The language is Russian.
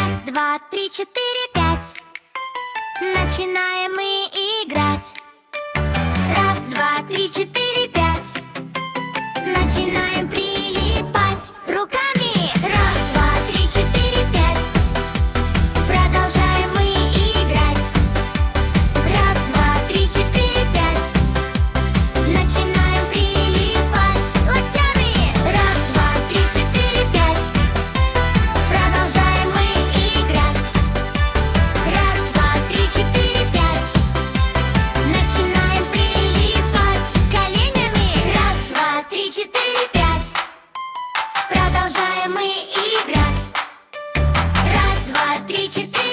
Раз, два, три, четыре, пять. Начинаем мы играть. Раз, два, три, четыре, пять. Начинаем прилипать руками. Раз, два, три, четыре, пять. Продолжаем мы играть. Раз, два, три, четыре, пять. Начинаем прилипать локтями. Раз, два, три, четыре, пять. Продолжаем мы играть. Раз, два, три, четыре, пять. Начинаем прилипать коленями. Раз, два, три, четыре, пять. Продолжаем мы играть. Раз, два, три, четыре.